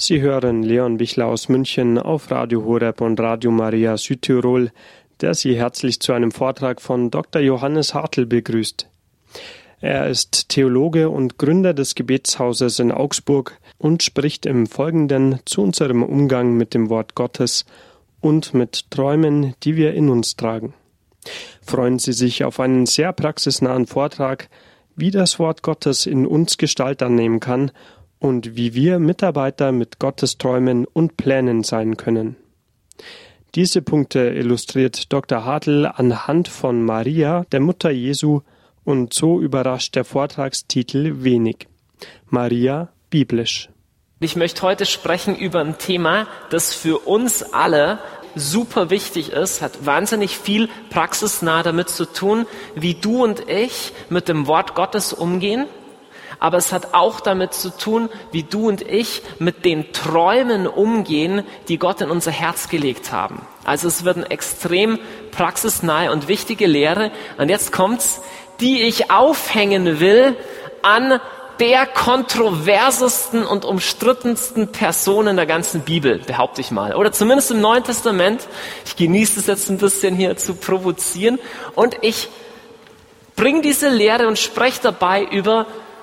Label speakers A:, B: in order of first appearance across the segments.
A: Sie hören Leon Bichler aus München auf Radio Horeb und Radio Maria Südtirol, der Sie herzlich zu einem Vortrag von Dr. Johannes Hartl begrüßt. Er ist Theologe und Gründer des Gebetshauses in Augsburg und spricht im Folgenden zu unserem Umgang mit dem Wort Gottes und mit Träumen, die wir in uns tragen. Freuen Sie sich auf einen sehr praxisnahen Vortrag, wie das Wort Gottes in uns Gestalt annehmen kann und wie wir Mitarbeiter mit Gottes Träumen und Plänen sein können. Diese Punkte illustriert Dr. Hartl anhand von Maria, der Mutter Jesu, und so überrascht der Vortragstitel wenig. Maria biblisch.
B: Ich möchte heute sprechen über ein Thema, das für uns alle super wichtig ist, hat wahnsinnig viel praxisnah damit zu tun, wie du und ich mit dem Wort Gottes umgehen. Aber es hat auch damit zu tun, wie du und ich mit den Träumen umgehen, die Gott in unser Herz gelegt haben. Also es wird eine extrem praxisnahe und wichtige Lehre. Und jetzt kommt's, die ich aufhängen will an der kontroversesten und umstrittensten Person in der ganzen Bibel, behaupte ich mal. Oder zumindest im Neuen Testament. Ich genieße es jetzt ein bisschen hier zu provozieren. Und ich bringe diese Lehre und spreche dabei über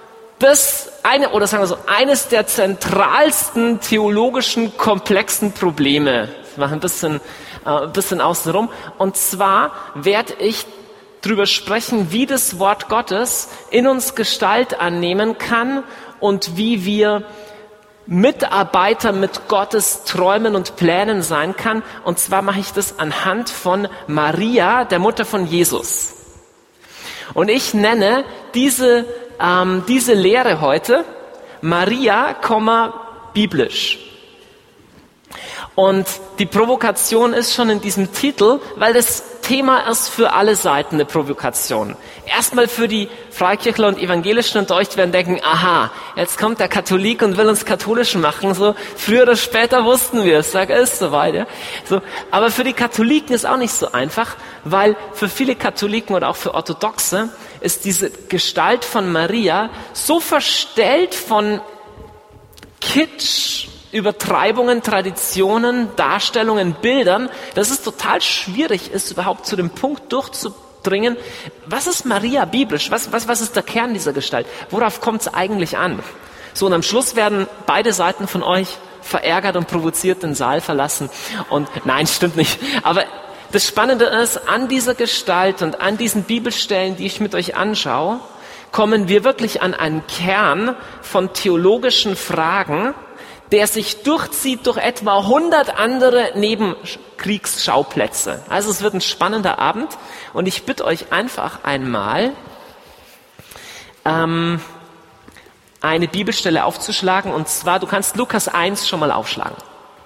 B: eines der zentralsten theologischen komplexen Probleme. Ich mache ein bisschen außenrum. Und zwar werde ich darüber sprechen, wie das Wort Gottes in uns Gestalt annehmen kann und wie wir Mitarbeiter mit Gottes Träumen und Plänen sein kann. Und zwar mache ich das anhand von Maria, der Mutter von Jesus. Und ich nenne diese Lehre heute Maria, biblisch. Und die Provokation ist schon in diesem Titel, weil das Thema ist für alle Seiten eine Provokation. Erstmal für die Freikirchler und Evangelischen unter euch, die werden denken, aha, jetzt kommt der Katholik und will uns katholisch machen. So, früher oder später wussten wir es, ist soweit. Ja? So, aber für die Katholiken ist auch nicht so einfach, weil für viele Katholiken oder auch für Orthodoxe ist diese Gestalt von Maria so verstellt von Kitsch, Übertreibungen, Traditionen, Darstellungen, Bildern, dass es total schwierig ist, überhaupt zu dem Punkt durchzudringen. Was ist Maria biblisch? Was ist der Kern dieser Gestalt? Worauf kommt es eigentlich an? So, und am Schluss werden beide Seiten von euch verärgert und provoziert den Saal verlassen. Und nein, stimmt nicht. Aber das Spannende ist, an dieser Gestalt und an diesen Bibelstellen, die ich mit euch anschaue, kommen wir wirklich an einen Kern von theologischen Fragen, der sich durchzieht durch etwa 100 andere Nebenkriegsschauplätze. Also es wird ein spannender Abend und ich bitte euch einfach einmal, eine Bibelstelle aufzuschlagen, und zwar, du kannst Lukas 1 schon mal aufschlagen.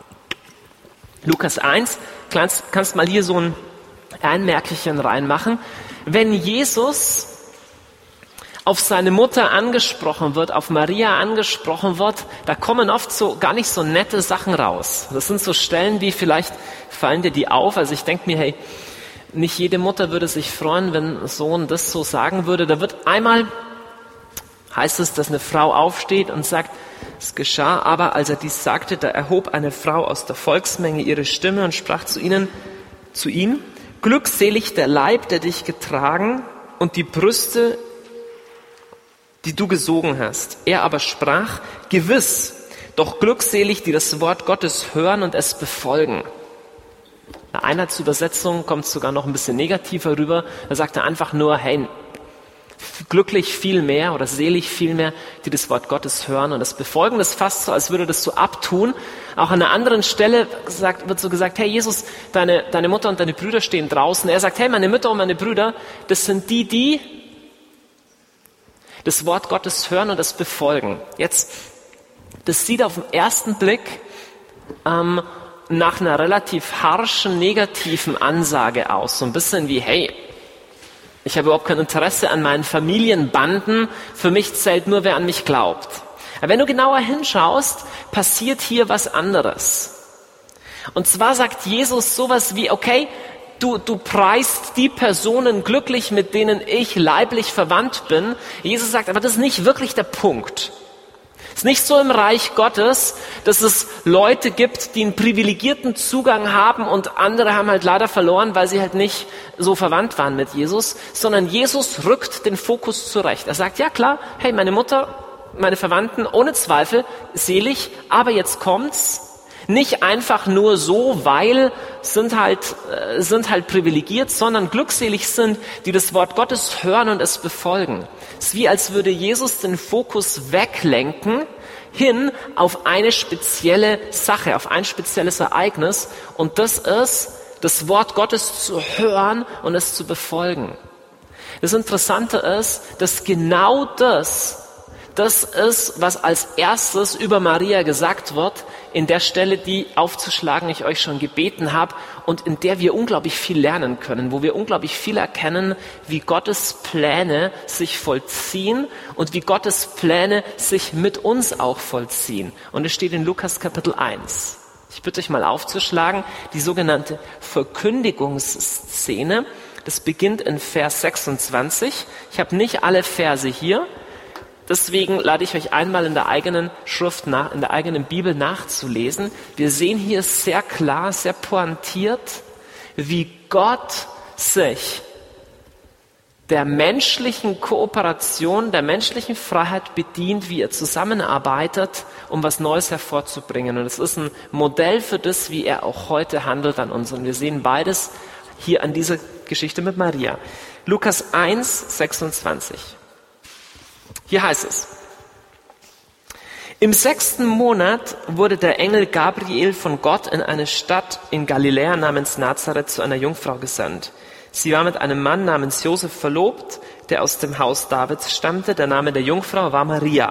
B: Lukas 1, kannst mal hier so ein Einmerkelchen reinmachen. Wenn Jesus auf seine Mutter angesprochen wird, auf Maria angesprochen wird, da kommen oft so gar nicht so nette Sachen raus. Das sind so Stellen, wie vielleicht fallen dir die auf. Also ich denke mir, hey, nicht jede Mutter würde sich freuen, wenn ein Sohn das so sagen würde. Da wird einmal, heißt es, dass eine Frau aufsteht und sagt, es geschah aber, als er dies sagte, da erhob eine Frau aus der Volksmenge ihre Stimme und sprach zu ihm, glückselig der Leib, der dich getragen, und die Brüste, die du gesogen hast. Er aber sprach, gewiss, doch glückselig, die das Wort Gottes hören und es befolgen. In der Einheitsübersetzung kommt es sogar noch ein bisschen negativer rüber. Da sagt er einfach nur, hey, glücklich viel mehr oder selig viel mehr, die das Wort Gottes hören und es befolgen. Das ist fast so, als würde das so abtun. Auch an einer anderen Stelle wird so gesagt, hey Jesus, deine Mutter und deine Brüder stehen draußen. Er sagt, hey, meine Mutter und meine Brüder, das sind die das Wort Gottes hören und es befolgen. Jetzt, das sieht auf den ersten Blick nach einer relativ harschen, negativen Ansage aus. So ein bisschen wie, hey, ich habe überhaupt kein Interesse an meinen Familienbanden, für mich zählt nur, wer an mich glaubt. Aber wenn du genauer hinschaust, passiert hier was anderes. Und zwar sagt Jesus sowas wie, okay, du preist die Personen glücklich, mit denen ich leiblich verwandt bin. Jesus sagt, aber das ist nicht wirklich der Punkt. Es ist nicht so im Reich Gottes, dass es Leute gibt, die einen privilegierten Zugang haben und andere haben halt leider verloren, weil sie halt nicht so verwandt waren mit Jesus, sondern Jesus rückt den Fokus zurecht. Er sagt, ja klar, hey, meine Mutter, meine Verwandten, ohne Zweifel, selig, aber jetzt kommt's. Nicht einfach nur so, weil sind halt privilegiert, sondern glückselig sind, die das Wort Gottes hören und es befolgen. Es ist wie, als würde Jesus den Fokus weglenken hin auf eine spezielle Sache, auf ein spezielles Ereignis. Und das ist, das Wort Gottes zu hören und es zu befolgen. Das Interessante ist, dass genau das ist, was als erstes über Maria gesagt wird, in der Stelle, die aufzuschlagen ich euch schon gebeten habe und in der wir unglaublich viel lernen können, wo wir unglaublich viel erkennen, wie Gottes Pläne sich vollziehen und wie Gottes Pläne sich mit uns auch vollziehen. Und es steht in Lukas Kapitel 1. Ich bitte euch mal aufzuschlagen, die sogenannte Verkündigungsszene. Das beginnt in Vers 26. Ich habe nicht alle Verse hier. Deswegen lade ich euch einmal in der eigenen Schrift in der eigenen Bibel nachzulesen. Wir sehen hier sehr klar, sehr pointiert, wie Gott sich der menschlichen Kooperation, der menschlichen Freiheit bedient, wie er zusammenarbeitet, um was Neues hervorzubringen. Und es ist ein Modell für das, wie er auch heute handelt an uns. Und wir sehen beides hier an dieser Geschichte mit Maria. Lukas 1, 26. Hier heißt es: Im 6. Monat wurde der Engel Gabriel von Gott in eine Stadt in Galiläa namens Nazareth zu einer Jungfrau gesandt. Sie war mit einem Mann namens Josef verlobt, der aus dem Haus Davids stammte. Der Name der Jungfrau war Maria.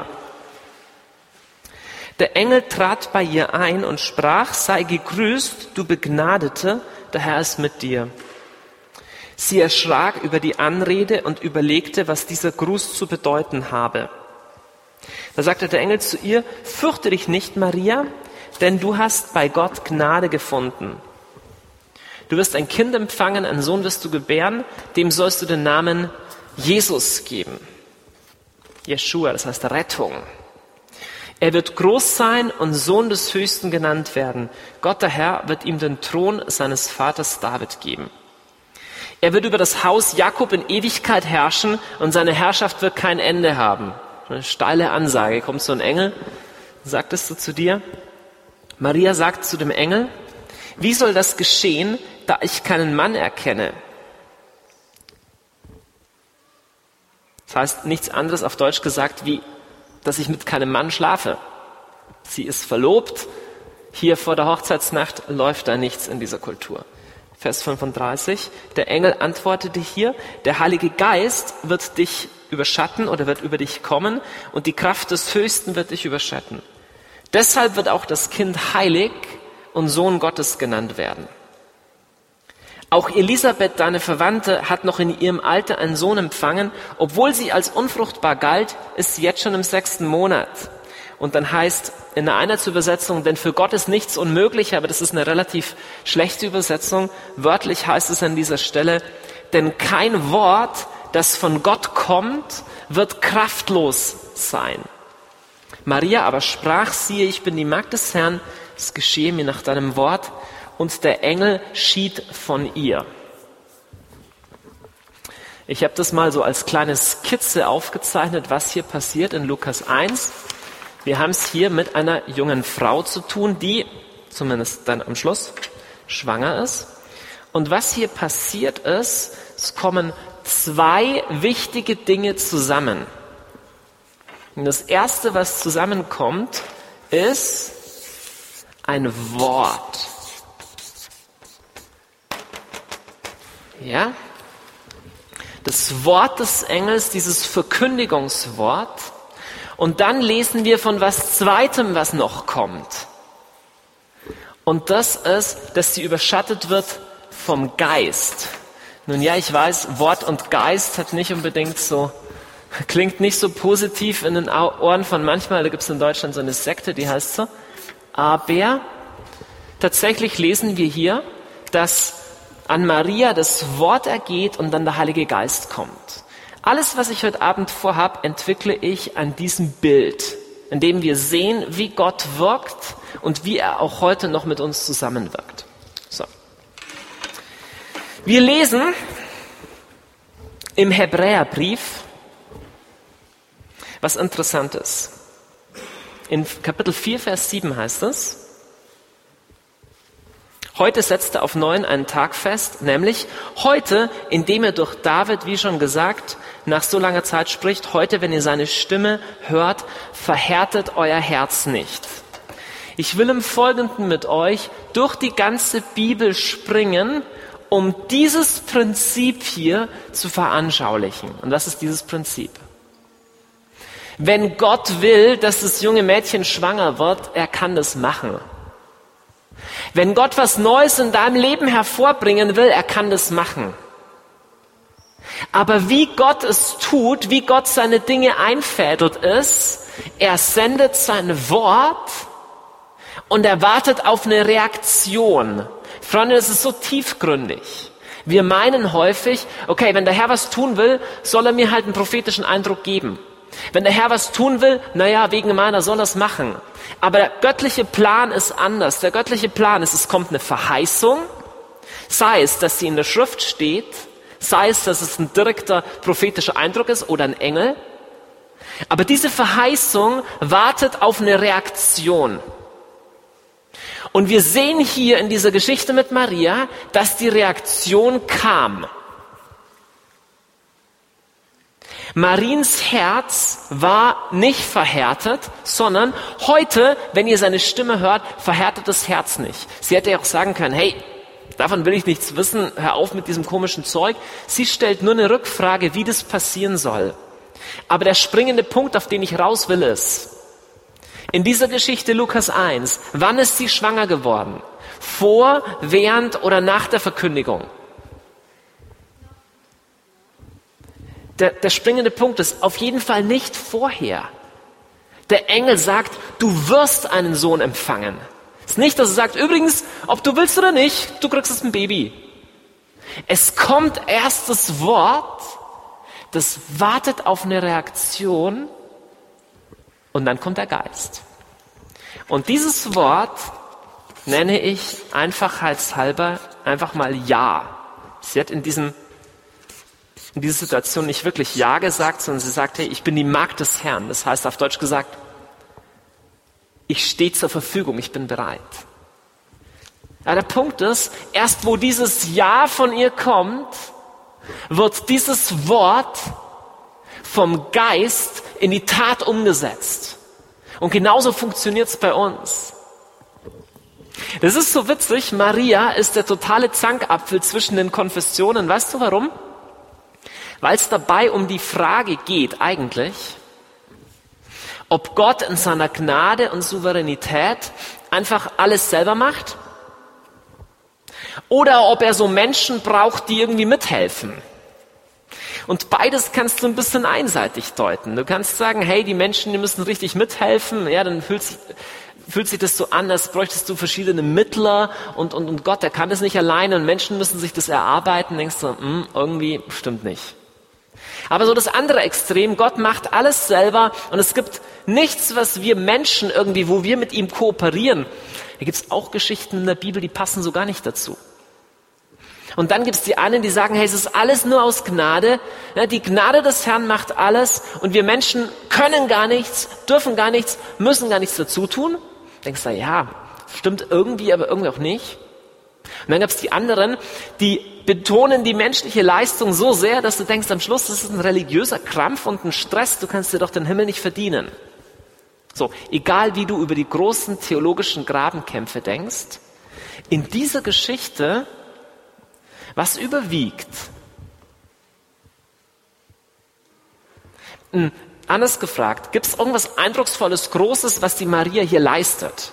B: Der Engel trat bei ihr ein und sprach: Sei gegrüßt, du Begnadete, der Herr ist mit dir. Sie erschrak über die Anrede und überlegte, was dieser Gruß zu bedeuten habe. Da sagte der Engel zu ihr: Fürchte dich nicht, Maria, denn du hast bei Gott Gnade gefunden. Du wirst ein Kind empfangen, einen Sohn wirst du gebären, dem sollst du den Namen Jesus geben. Jeschua, das heißt Rettung. Er wird groß sein und Sohn des Höchsten genannt werden. Gott, der Herr, wird ihm den Thron seines Vaters David geben. Er wird über das Haus Jakob in Ewigkeit herrschen und seine Herrschaft wird kein Ende haben. Eine steile Ansage. Kommt so ein Engel, sagt es so zu dir. Maria sagt zu dem Engel: Wie soll das geschehen, da ich keinen Mann erkenne? Das heißt nichts anderes auf Deutsch gesagt, wie, dass ich mit keinem Mann schlafe. Sie ist verlobt. Hier vor der Hochzeitsnacht läuft da nichts in dieser Kultur. Vers 35, der Engel antwortete hier: Der Heilige Geist wird dich überschatten oder wird über dich kommen und die Kraft des Höchsten wird dich überschatten. Deshalb wird auch das Kind heilig und Sohn Gottes genannt werden. Auch Elisabeth, deine Verwandte, hat noch in ihrem Alter einen Sohn empfangen. Obwohl sie als unfruchtbar galt, ist sie jetzt schon im 6. Monat. Und dann heißt in der Einheitsübersetzung, denn für Gott ist nichts unmöglich, aber das ist eine relativ schlechte Übersetzung. Wörtlich heißt es an dieser Stelle, denn kein Wort, das von Gott kommt, wird kraftlos sein. Maria aber sprach: Siehe, ich bin die Magd des Herrn, es geschehe mir nach deinem Wort. Und der Engel schied von ihr. Ich habe das mal so als kleine Skizze aufgezeichnet, was hier passiert in Lukas 1. Wir haben es hier mit einer jungen Frau zu tun, die, zumindest dann am Schluss, schwanger ist. Und was hier passiert ist, es kommen 2 wichtige Dinge zusammen. Und das Erste, was zusammenkommt, ist ein Wort. Ja? Das Wort des Engels, dieses Verkündigungswort. Und dann lesen wir von was Zweitem, was noch kommt. Und das ist, dass sie überschattet wird vom Geist. Nun ja, ich weiß, Wort und Geist hat nicht unbedingt so, klingt nicht so positiv in den Ohren von manchmal. Da gibt es in Deutschland so eine Sekte, die heißt so. Aber tatsächlich lesen wir hier, dass an Maria das Wort ergeht und dann der Heilige Geist kommt. Alles, was ich heute Abend vorhab, entwickle ich an diesem Bild. indem wir sehen, wie Gott wirkt und wie er auch heute noch mit uns zusammenwirkt. So. Wir lesen im Hebräerbrief was Interessantes. In Kapitel 4, Vers 7 heißt es: Heute setzte auf neuen einen Tag fest, nämlich heute, indem er durch David, wie schon gesagt, nach so langer Zeit spricht, heute, wenn ihr seine Stimme hört, verhärtet euer Herz nicht. Ich will im Folgenden mit euch durch die ganze Bibel springen, um dieses Prinzip hier zu veranschaulichen. Und was ist dieses Prinzip? Wenn Gott will, dass das junge Mädchen schwanger wird, er kann das machen. Wenn Gott was Neues in deinem Leben hervorbringen will, er kann das machen. Aber wie Gott es tut, wie Gott seine Dinge einfädelt ist, er sendet sein Wort und er wartet auf eine Reaktion. Freunde, das ist so tiefgründig. Wir meinen häufig, okay, wenn der Herr was tun will, soll er mir halt einen prophetischen Eindruck geben. Wenn der Herr was tun will, naja, wegen meiner soll er es machen. Aber der göttliche Plan ist anders. Der göttliche Plan ist, es kommt eine Verheißung, sei es, dass sie in der Schrift steht, sei es, dass es ein direkter prophetischer Eindruck ist oder ein Engel. Aber diese Verheißung wartet auf eine Reaktion. Und wir sehen hier in dieser Geschichte mit Maria, dass die Reaktion kam. Mariens Herz war nicht verhärtet, sondern heute, wenn ihr seine Stimme hört, verhärtet das Herz nicht. Sie hätte ja auch sagen können, hey, davon will ich nichts wissen, hör auf mit diesem komischen Zeug. Sie stellt nur eine Rückfrage, wie das passieren soll. Aber der springende Punkt, auf den ich raus will, ist, in dieser Geschichte Lukas 1, wann ist sie schwanger geworden? Vor, während oder nach der Verkündigung? Der springende Punkt ist auf jeden Fall nicht vorher. Der Engel sagt, du wirst einen Sohn empfangen. Es ist nicht, dass er sagt, übrigens, ob du willst oder nicht, du kriegst jetzt ein Baby. Es kommt erst das Wort, das wartet auf eine Reaktion und dann kommt der Geist. Und dieses Wort nenne ich einfachheitshalber einfach mal Ja. Sie hat in dieser Situation nicht wirklich Ja gesagt, sondern sie sagt, hey, ich bin die Magd des Herrn. Das heißt auf Deutsch gesagt, ich stehe zur Verfügung, ich bin bereit. Ja, der Punkt ist, erst wo dieses Ja von ihr kommt, wird dieses Wort vom Geist in die Tat umgesetzt. Und genauso funktioniert es bei uns. Das ist so witzig, Maria ist der totale Zankapfel zwischen den Konfessionen. Weißt du warum? Weil es dabei um die Frage geht eigentlich, ob Gott in seiner Gnade und Souveränität einfach alles selber macht oder ob er so Menschen braucht, die irgendwie mithelfen. Und beides kannst du ein bisschen einseitig deuten. Du kannst sagen, hey, die Menschen, die müssen richtig mithelfen. Ja, dann fühlt sich das so an, als bräuchtest du verschiedene Mittler und Gott, der kann das nicht alleine und Menschen müssen sich das erarbeiten. Denkst du, irgendwie stimmt nicht. Aber so das andere Extrem, Gott macht alles selber und es gibt nichts, was wir Menschen irgendwie, wo wir mit ihm kooperieren. Da gibt es auch Geschichten in der Bibel, die passen so gar nicht dazu. Und dann gibt es die einen, die sagen, hey, es ist alles nur aus Gnade. Ja, die Gnade des Herrn macht alles und wir Menschen können gar nichts, dürfen gar nichts, müssen gar nichts dazu tun. Denkst du, ja, stimmt irgendwie, aber irgendwie auch nicht. Und dann gab es die anderen, die betonen die menschliche Leistung so sehr, dass du denkst am Schluss, das ist ein religiöser Krampf und ein Stress, du kannst dir doch den Himmel nicht verdienen. So, egal wie du über die großen theologischen Grabenkämpfe denkst, in dieser Geschichte, was überwiegt? Anders gefragt, gibt es irgendwas Eindrucksvolles, Großes, was die Maria hier leistet?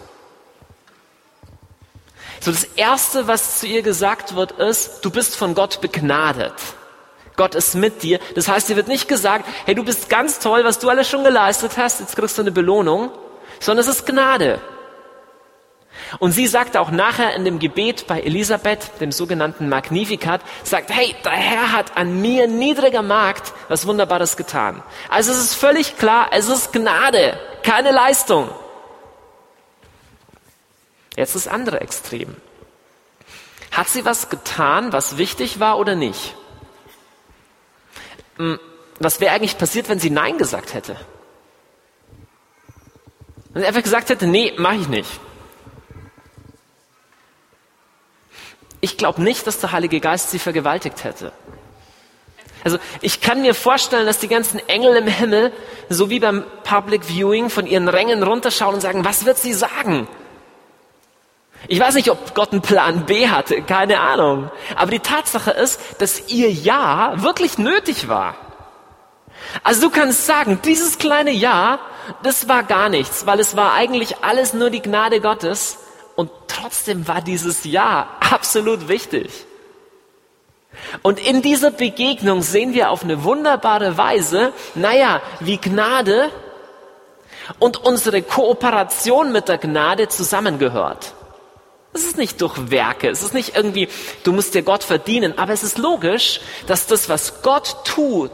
B: So, das Erste, was zu ihr gesagt wird, ist, du bist von Gott begnadet. Gott ist mit dir. Das heißt, dir wird nicht gesagt, hey, du bist ganz toll, was du alles schon geleistet hast, jetzt kriegst du eine Belohnung, sondern es ist Gnade. Und sie sagt auch nachher in dem Gebet bei Elisabeth, dem sogenannten Magnificat, sagt, hey, der Herr hat an mir, niedriger Magd, was Wunderbares getan. Also es ist völlig klar, es ist Gnade. keine Leistung. Jetzt das andere Extrem. Hat sie was getan, was wichtig war oder nicht? Was wäre eigentlich passiert, wenn sie Nein gesagt hätte? Wenn sie einfach gesagt hätte, nee, mache ich nicht. Ich glaube nicht, dass der Heilige Geist sie vergewaltigt hätte. Also ich kann mir vorstellen, dass die ganzen Engel im Himmel, so wie beim Public Viewing, von ihren Rängen runterschauen und sagen, was wird sie sagen? Ich weiß nicht, ob Gott einen Plan B hatte, keine Ahnung. Aber die Tatsache ist, dass ihr Ja wirklich nötig war. Also du kannst sagen, dieses kleine Ja, das war gar nichts, weil es war eigentlich alles nur die Gnade Gottes und trotzdem war dieses Ja absolut wichtig. Und in dieser Begegnung sehen wir auf eine wunderbare Weise, wie Gnade und unsere Kooperation mit der Gnade zusammengehört. Es ist nicht durch Werke, es ist nicht irgendwie, du musst dir Gott verdienen, aber es ist logisch, dass das, was Gott tut,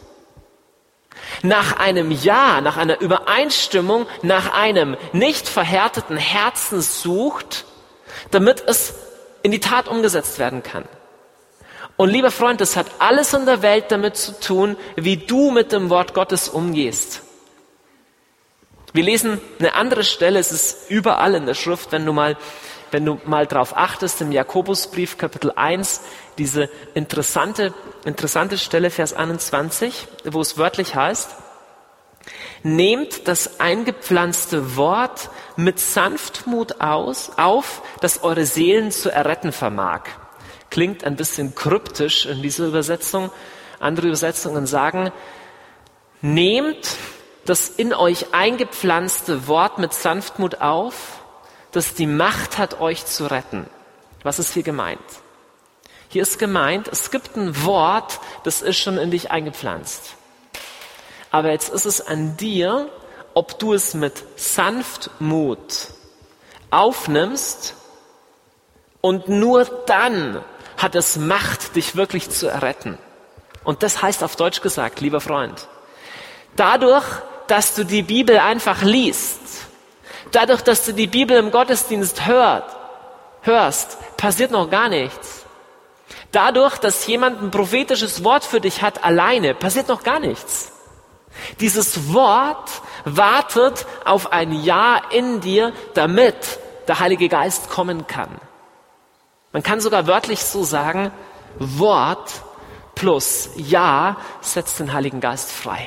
B: nach einem Ja, nach einer Übereinstimmung, nach einem nicht verhärteten Herzen sucht, damit es in die Tat umgesetzt werden kann. Und lieber Freund, das hat alles in der Welt damit zu tun, wie du mit dem Wort Gottes umgehst. Wir lesen eine andere Stelle, es ist überall in der Schrift, wenn du mal drauf achtest, im Jakobusbrief Kapitel 1, diese interessante Stelle, Vers 21, wo es wörtlich heißt, nehmt das eingepflanzte Wort mit Sanftmut auf, das eure Seelen zu erretten vermag. Klingt ein bisschen kryptisch in dieser Übersetzung. Andere Übersetzungen sagen, nehmt das in euch eingepflanzte Wort mit Sanftmut auf, das die Macht hat, euch zu retten. Was ist hier gemeint? Hier ist gemeint, es gibt ein Wort, das ist schon in dich eingepflanzt. Aber jetzt ist es an dir, ob du es mit Sanftmut aufnimmst und nur dann hat es Macht, dich wirklich zu erretten. Und das heißt auf Deutsch gesagt, lieber Freund, dadurch, dass du die Bibel einfach liest, dadurch, dass du die Bibel im Gottesdienst hörst, passiert noch gar nichts. Dadurch, dass jemand ein prophetisches Wort für dich hat, alleine, passiert noch gar nichts. Dieses Wort wartet auf ein Ja in dir, damit der Heilige Geist kommen kann. Man kann sogar wörtlich so sagen, Wort plus Ja setzt den Heiligen Geist frei.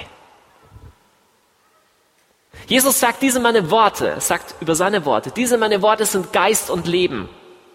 B: Jesus sagt, diese meine Worte, sagt über seine Worte, diese meine Worte sind Geist und Leben.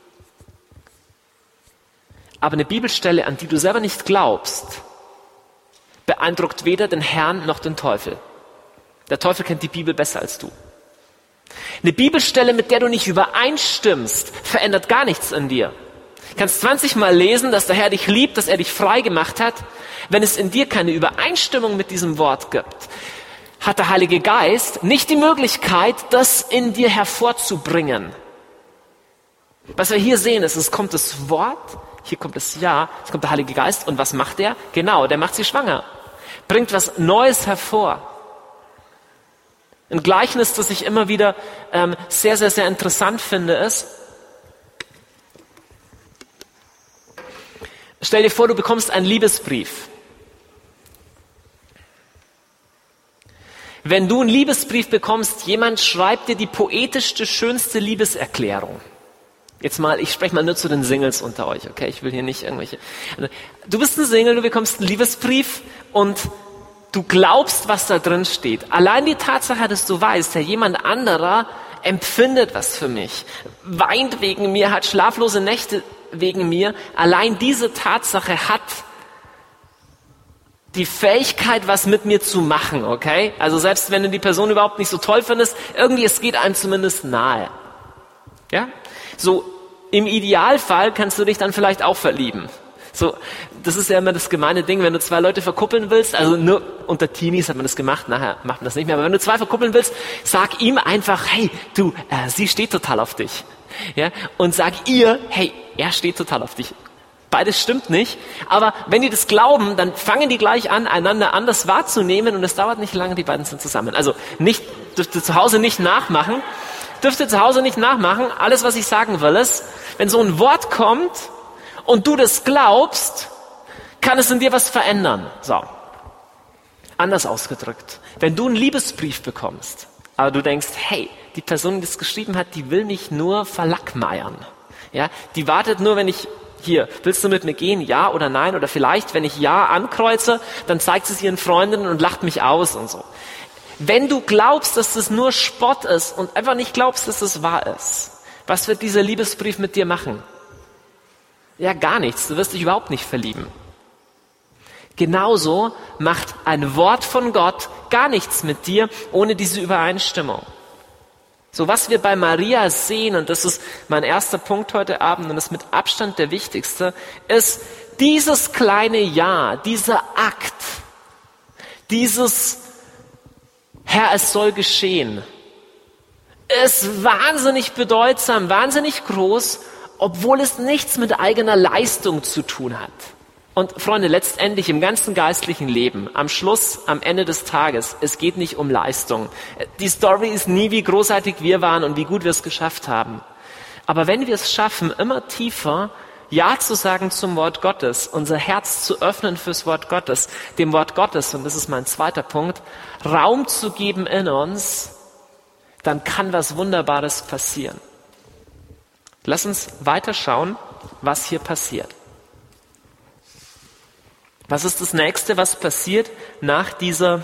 B: Aber eine Bibelstelle, an die du selber nicht glaubst, beeindruckt weder den Herrn noch den Teufel. Der Teufel kennt die Bibel besser als du. Eine Bibelstelle, mit der du nicht übereinstimmst, verändert gar nichts an dir. Du kannst 20 Mal lesen, dass der Herr dich liebt, dass er dich frei gemacht hat. Wenn es in dir keine Übereinstimmung mit diesem Wort gibt, hat der Heilige Geist nicht die Möglichkeit, das in dir hervorzubringen. Was wir hier sehen, ist, es kommt das Wort, hier kommt das Ja, es kommt der Heilige Geist. Und was macht er? Genau, der macht sie schwanger. Bringt was Neues hervor. Ein Gleichnis, das ich immer wieder sehr, sehr, sehr interessant finde, ist, stell dir vor, du bekommst einen Liebesbrief. Wenn du einen Liebesbrief bekommst, jemand schreibt dir die poetischste, schönste Liebeserklärung. Jetzt mal, ich spreche mal nur zu den Singles unter euch, okay? Ich will hier nicht irgendwelche... Du bist ein Single, du bekommst einen Liebesbrief und du glaubst, was da drin steht. Allein die Tatsache, dass du weißt, ja, jemand anderer empfindet was für mich, weint wegen mir, hat schlaflose Nächte wegen mir. Allein diese Tatsache hat die Fähigkeit, was mit mir zu machen, okay? Also selbst wenn du die Person überhaupt nicht so toll findest, irgendwie, es geht einem zumindest nahe. Ja? So, im Idealfall kannst du dich dann vielleicht auch verlieben. So, das ist ja immer das gemeine Ding, wenn du zwei Leute verkuppeln willst, also nur unter Teenies hat man das gemacht, nachher macht man das nicht mehr, aber wenn du zwei verkuppeln willst, sag ihm einfach, hey, du, sie steht total auf dich. Ja? Und sag ihr, hey, er steht total auf dich. Beides stimmt nicht, aber wenn die das glauben, dann fangen die gleich an, einander anders wahrzunehmen und es dauert nicht lange, die beiden sind zusammen. Also nicht dürft ihr zu Hause nicht nachmachen. Alles, was ich sagen will, ist, wenn so ein Wort kommt und du das glaubst, kann es in dir was verändern. So. Anders ausgedrückt. Wenn du einen Liebesbrief bekommst, aber du denkst, hey, die Person, die das geschrieben hat, die will mich nur verlackmeiern. Ja, die wartet nur, wenn ich, hier, willst du mit mir gehen? Ja oder nein? Oder vielleicht, wenn ich Ja ankreuze, dann zeigt sie es ihren Freundinnen und lacht mich aus und so. Wenn du glaubst, dass das nur Spott ist und einfach nicht glaubst, dass es wahr ist, was wird dieser Liebesbrief mit dir machen? Ja, gar nichts. Du wirst dich überhaupt nicht verlieben. Genauso macht ein Wort von Gott gar nichts mit dir ohne diese Übereinstimmung. So, was wir bei Maria sehen, und das ist mein erster Punkt heute Abend und das ist mit Abstand der wichtigste, ist dieses kleine Ja, dieser Akt, dieses Herr, es soll geschehen, ist wahnsinnig bedeutsam, wahnsinnig groß, obwohl es nichts mit eigener Leistung zu tun hat. Und Freunde, letztendlich im ganzen geistlichen Leben, am Schluss, am Ende des Tages, es geht nicht um Leistung. Die Story ist nie, wie großartig wir waren und wie gut wir es geschafft haben. Aber wenn wir es schaffen, immer tiefer Ja zu sagen zum Wort Gottes, unser Herz zu öffnen fürs Wort Gottes, dem Wort Gottes, und das ist mein zweiter Punkt, Raum zu geben in uns, dann kann was Wunderbares passieren. Lass uns weiterschauen, was hier passiert. Was ist das Nächste, was passiert nach diesem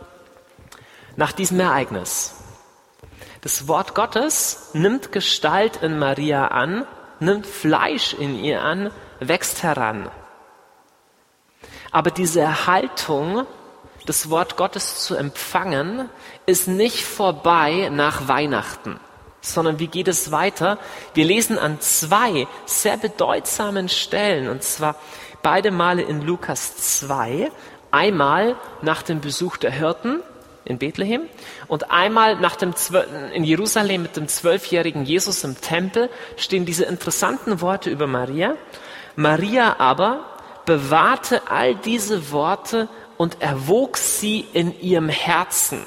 B: Ereignis? Das Wort Gottes nimmt Gestalt in Maria an, nimmt Fleisch in ihr an, wächst heran. Aber diese Haltung, das Wort Gottes zu empfangen, ist nicht vorbei nach Weihnachten, sondern wie geht es weiter? Wir lesen an 2 sehr bedeutsamen Stellen, und zwar beide Male in Lukas 2, einmal nach dem Besuch der Hirten in Bethlehem und einmal in Jerusalem mit dem 12-jährigen Jesus im Tempel stehen diese interessanten Worte über Maria. Maria aber bewahrte all diese Worte und erwog sie in ihrem Herzen.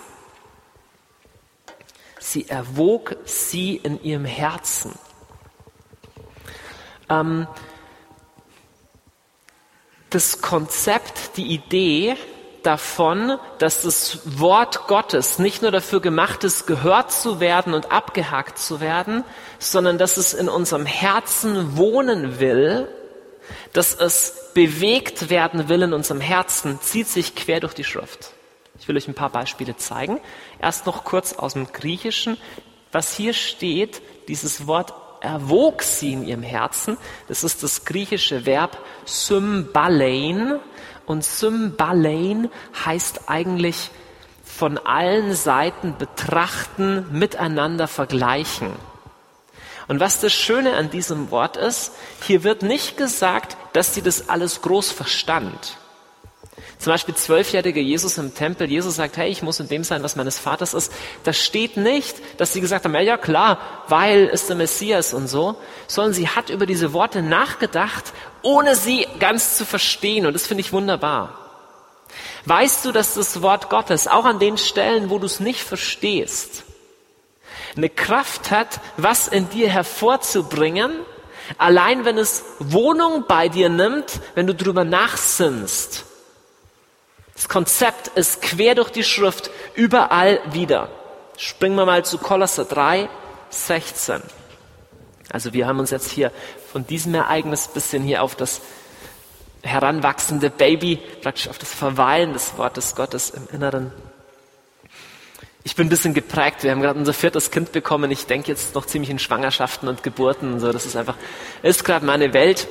B: Sie erwog sie in ihrem Herzen. Das Konzept, die Idee davon, dass das Wort Gottes nicht nur dafür gemacht ist, gehört zu werden und abgehakt zu werden, sondern dass es in unserem Herzen wohnen will, dass es bewegt werden will in unserem Herzen, zieht sich quer durch die Schrift. Ich will euch ein paar Beispiele zeigen. Erst noch kurz aus dem Griechischen. Was hier steht, dieses Wort erwog sie in ihrem Herzen. Das ist das griechische Verb symbalein. Und symbalein heißt eigentlich von allen Seiten betrachten, miteinander vergleichen. Und was das Schöne an diesem Wort ist, hier wird nicht gesagt, dass sie das alles groß verstand. Zum Beispiel 12-jähriger Jesus im Tempel. Jesus sagt, hey, ich muss in dem sein, was meines Vaters ist. Da steht nicht, dass sie gesagt haben, ja klar, weil ist der Messias und so, sondern sie hat über diese Worte nachgedacht, ohne sie ganz zu verstehen. Und das finde ich wunderbar. Weißt du, dass das Wort Gottes, auch an den Stellen, wo du es nicht verstehst, eine Kraft hat, was in dir hervorzubringen, allein wenn es Wohnung bei dir nimmt, wenn du drüber nachsinnst. Das Konzept ist quer durch die Schrift, überall wieder. Springen wir mal zu Kolosser 3, 16. Also wir haben uns jetzt hier von diesem Ereignis bisschen hier auf das heranwachsende Baby, praktisch auf das Verweilen des Wortes Gottes im Inneren. Ich bin ein bisschen geprägt. Wir haben gerade unser 4. Kind bekommen. Ich denke jetzt noch ziemlich in Schwangerschaften und Geburten und so. Das ist gerade meine Welt.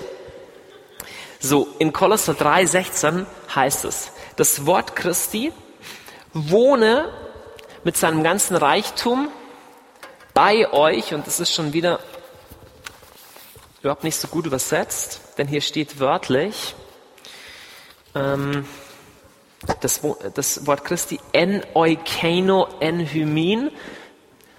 B: So, in Kolosser 3, 16 heißt es, das Wort Christi wohne mit seinem ganzen Reichtum bei euch, und das ist schon wieder überhaupt nicht so gut übersetzt, denn hier steht wörtlich, das Wort Christi en oikeno en hymin.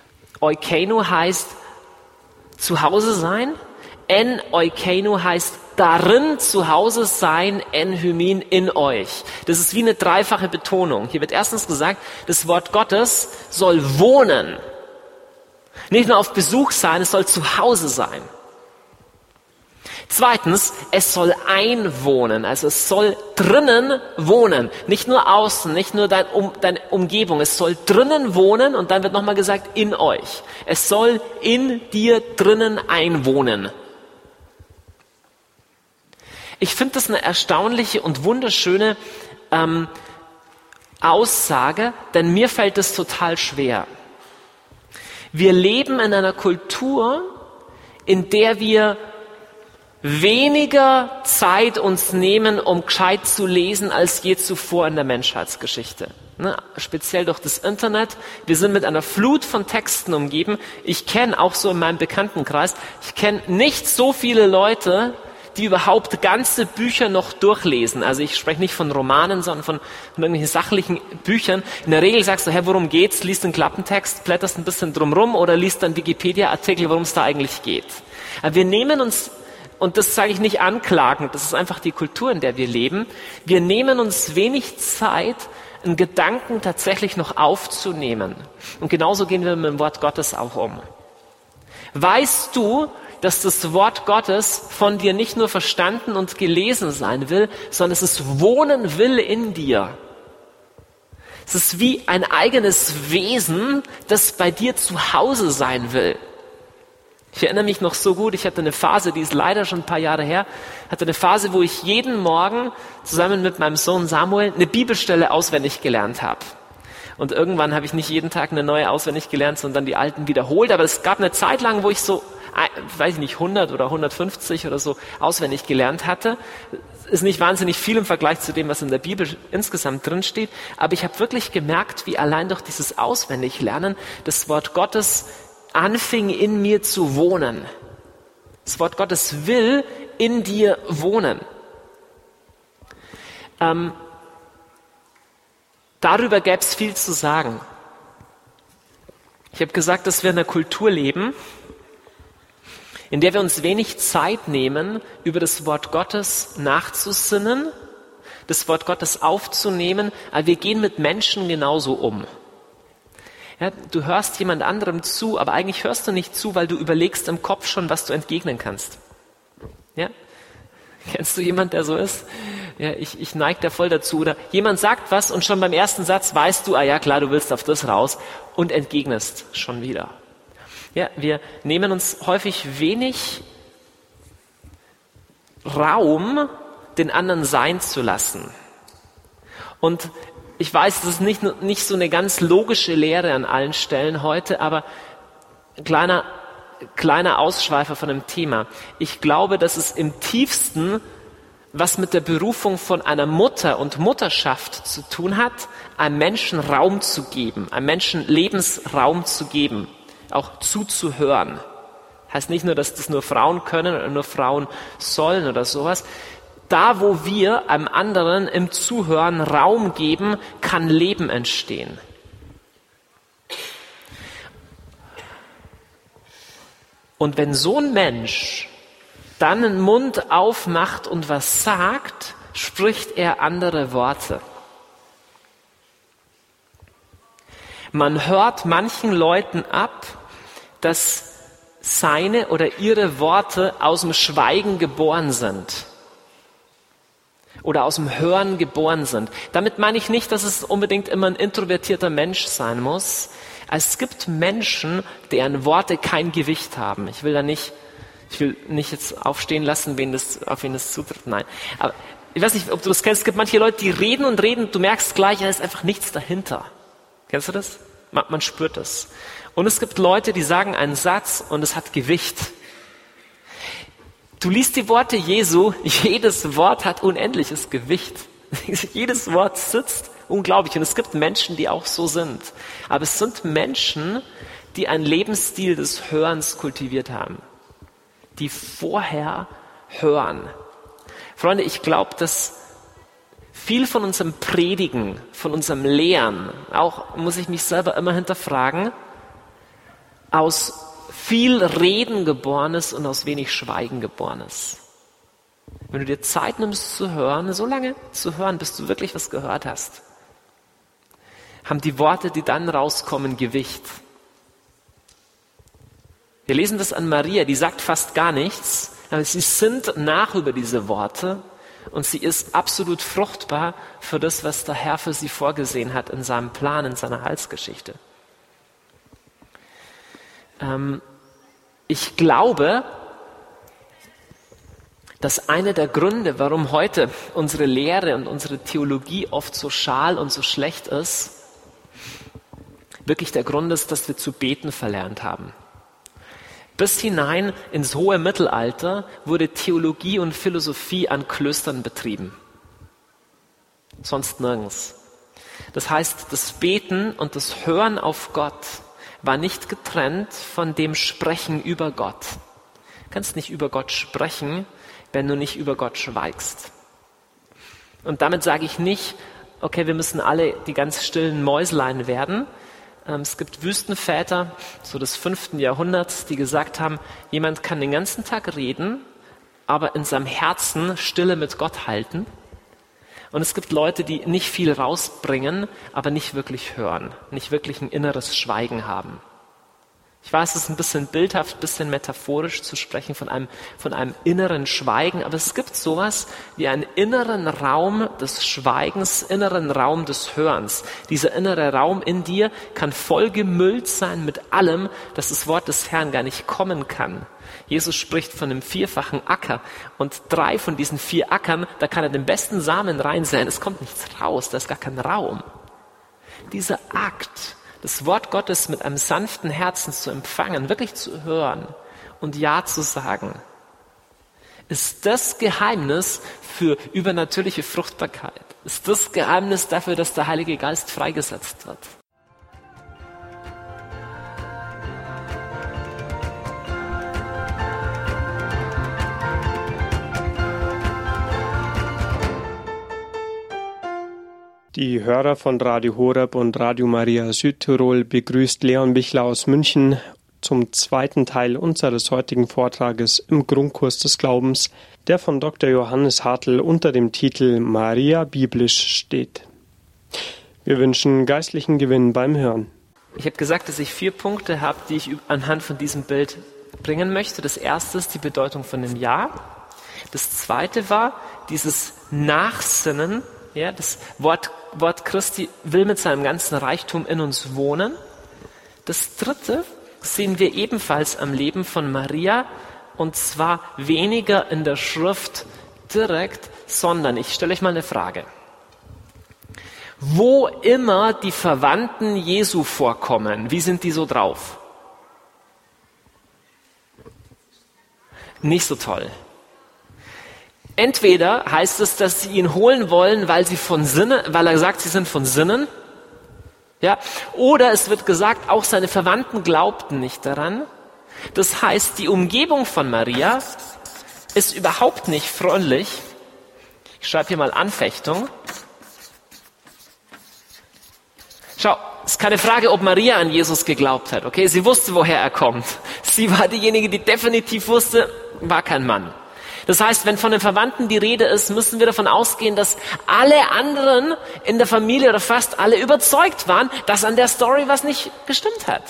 B: Oikeno heißt zu Hause sein, en oikeno heißt darin zu Hause sein, Enhymin, in euch. Das ist wie eine dreifache Betonung. Hier wird erstens gesagt, das Wort Gottes soll wohnen. Nicht nur auf Besuch sein, es soll zu Hause sein. Zweitens, es soll einwohnen, also es soll drinnen wohnen. Nicht nur außen, nicht nur deine Umgebung, es soll drinnen wohnen und dann wird nochmal gesagt, in euch. Es soll in dir drinnen einwohnen. Ich finde das eine erstaunliche und wunderschöne Aussage, denn mir fällt es total schwer. Wir leben in einer Kultur, in der wir weniger Zeit uns nehmen, um gescheit zu lesen, als je zuvor in der Menschheitsgeschichte. Ne? Speziell durch das Internet. Wir sind mit einer Flut von Texten umgeben. Ich kenne auch so in meinem Bekanntenkreis, ich kenne nicht so viele Leute, die überhaupt ganze Bücher noch durchlesen. Also ich spreche nicht von Romanen, sondern von irgendwelchen sachlichen Büchern. In der Regel sagst du, hey, worum geht's? Liest einen Klappentext, blätterst ein bisschen drumrum oder liest dann Wikipedia-Artikel, worum es da eigentlich geht. Aber wir nehmen uns, und das sage ich nicht anklagend, das ist einfach die Kultur, in der wir leben, wir nehmen uns wenig Zeit, einen Gedanken tatsächlich noch aufzunehmen. Und genauso gehen wir mit dem Wort Gottes auch um. Weißt du, dass das Wort Gottes von dir nicht nur verstanden und gelesen sein will, sondern dass es wohnen will in dir? Es ist wie ein eigenes Wesen, das bei dir zu Hause sein will. Ich erinnere mich noch so gut, ich hatte eine Phase, die ist leider schon ein paar Jahre her, hatte eine Phase, wo ich jeden Morgen zusammen mit meinem Sohn Samuel eine Bibelstelle auswendig gelernt habe. Und irgendwann habe ich nicht jeden Tag eine neue auswendig gelernt, sondern die alten wiederholt. Aber es gab eine Zeit lang, wo ich so, weiß ich nicht, 100 oder 150 oder so auswendig gelernt hatte. Ist nicht wahnsinnig viel im Vergleich zu dem, was in der Bibel insgesamt drin steht. Aber ich habe wirklich gemerkt, wie allein durch dieses Auswendiglernen das Wort Gottes anfing in mir zu wohnen. Das Wort Gottes will in dir wohnen. Darüber gäbe es viel zu sagen. Ich habe gesagt, dass wir in einer Kultur leben, in der wir uns wenig Zeit nehmen, über das Wort Gottes nachzusinnen, das Wort Gottes aufzunehmen, aber wir gehen mit Menschen genauso um. Ja, du hörst jemand anderem zu, aber eigentlich hörst du nicht zu, weil du überlegst im Kopf schon, was du entgegnen kannst. Ja? Kennst du jemanden, der so ist? Ja, ich neige da voll dazu. Oder jemand sagt was und schon beim ersten Satz weißt du, ah ja klar, du willst auf das raus und entgegnest schon wieder. Ja, wir nehmen uns häufig wenig Raum, den anderen sein zu lassen. Und ich weiß, das ist nicht so eine ganz logische Lehre an allen Stellen heute, aber kleiner Ausschweifer von dem Thema. Ich glaube, dass es im tiefsten was mit der Berufung von einer Mutter und Mutterschaft zu tun hat, einem Menschen Raum zu geben, einem Menschen Lebensraum zu geben, auch zuzuhören. Heißt nicht nur, dass das nur Frauen können oder nur Frauen sollen oder sowas. Da, wo wir einem anderen im Zuhören Raum geben, kann Leben entstehen. Und wenn so ein Mensch dann den Mund aufmacht und was sagt, spricht er andere Worte. Man hört manchen Leuten ab, dass seine oder ihre Worte aus dem Schweigen geboren sind. Oder aus dem Hören geboren sind. Damit meine ich nicht, dass es unbedingt immer ein introvertierter Mensch sein muss. Es gibt Menschen, deren Worte kein Gewicht haben. Ich will nicht jetzt aufstehen lassen, auf wen das zutrifft. Nein. Aber ich weiß nicht, ob du das kennst. Es gibt manche Leute, die reden und reden. Du merkst gleich, da ist einfach nichts dahinter. Kennst du das? Man spürt das. Und es gibt Leute, die sagen einen Satz und es hat Gewicht. Du liest die Worte Jesu, jedes Wort hat unendliches Gewicht. Jedes Wort sitzt unglaublich. Und es gibt Menschen, die auch so sind. Aber es sind Menschen, die einen Lebensstil des Hörens kultiviert haben. Die vorher hören. Freunde, ich glaube, dass viel von unserem Predigen, von unserem Lehren, auch muss ich mich selber immer hinterfragen, aus viel Reden geboren ist und aus wenig Schweigen geboren ist. Wenn du dir Zeit nimmst zu hören, so lange zu hören, bis du wirklich was gehört hast, haben die Worte, die dann rauskommen, Gewicht. Wir lesen das an Maria, die sagt fast gar nichts, aber sie sinnt nach über diese Worte und sie ist absolut fruchtbar für das, was der Herr für sie vorgesehen hat in seinem Plan, in seiner Heilsgeschichte. Ich glaube, dass einer der Gründe, warum heute unsere Lehre und unsere Theologie oft so schal und so schlecht ist, wirklich der Grund ist, dass wir zu beten verlernt haben. Bis hinein ins hohe Mittelalter wurde Theologie und Philosophie an Klöstern betrieben. Sonst nirgends. Das heißt, das Beten und das Hören auf Gott war nicht getrennt von dem Sprechen über Gott. Du kannst nicht über Gott sprechen, wenn du nicht über Gott schweigst. Und damit sage ich nicht, okay, wir müssen alle die ganz stillen Mäuslein werden. Es gibt Wüstenväter, so des 5. Jahrhunderts, die gesagt haben, jemand kann den ganzen Tag reden, aber in seinem Herzen Stille mit Gott halten. Und es gibt Leute, die nicht viel rausbringen, aber nicht wirklich hören, nicht wirklich ein inneres Schweigen haben. Ich weiß, es ist ein bisschen bildhaft, ein bisschen metaphorisch zu sprechen von einem inneren Schweigen, aber es gibt sowas wie einen inneren Raum des Schweigens, inneren Raum des Hörens. Dieser innere Raum in dir kann vollgemüllt sein mit allem, dass das Wort des Herrn gar nicht kommen kann. Jesus spricht von einem 4-fachen Acker und 3 von diesen 4 Ackern, da kann er den besten Samen reinsäen, es kommt nichts raus, da ist gar kein Raum. Dieser Akt, das Wort Gottes mit einem sanften Herzen zu empfangen, wirklich zu hören und Ja zu sagen, ist das Geheimnis für übernatürliche Fruchtbarkeit. Ist das Geheimnis dafür, dass der Heilige Geist freigesetzt wird.
A: Die Hörer von Radio Horeb und Radio Maria Südtirol begrüßt Leon Bichler aus München zum zweiten Teil unseres heutigen Vortrages im Grundkurs des Glaubens, der von Dr. Johannes Hartl unter dem Titel Maria biblisch steht. Wir wünschen geistlichen Gewinn beim Hören.
B: Ich habe gesagt, dass ich 4 Punkte habe, die ich anhand von diesem Bild bringen möchte. Das erste ist die Bedeutung von dem Ja. Das zweite war dieses Nachsinnen. Ja, das Wort Christi will mit seinem ganzen Reichtum in uns wohnen. Das dritte sehen wir ebenfalls am Leben von Maria, und zwar weniger in der Schrift direkt, sondern, ich stelle euch mal eine Frage. Wo immer die Verwandten Jesu vorkommen, wie sind die so drauf? Nicht so toll. Entweder heißt es, dass sie ihn holen wollen, weil er sagt, sie sind von Sinnen. Ja, oder es wird gesagt, auch seine Verwandten glaubten nicht daran. Das heißt, die Umgebung von Maria ist überhaupt nicht freundlich. Ich schreibe hier mal Anfechtung. Schau, es ist keine Frage, ob Maria an Jesus geglaubt hat. Okay, sie wusste, woher er kommt. Sie war diejenige, die definitiv wusste, war kein Mann. Das heißt, wenn von den Verwandten die Rede ist, müssen wir davon ausgehen, dass alle anderen in der Familie oder fast alle überzeugt waren, dass an der Story was nicht gestimmt hat.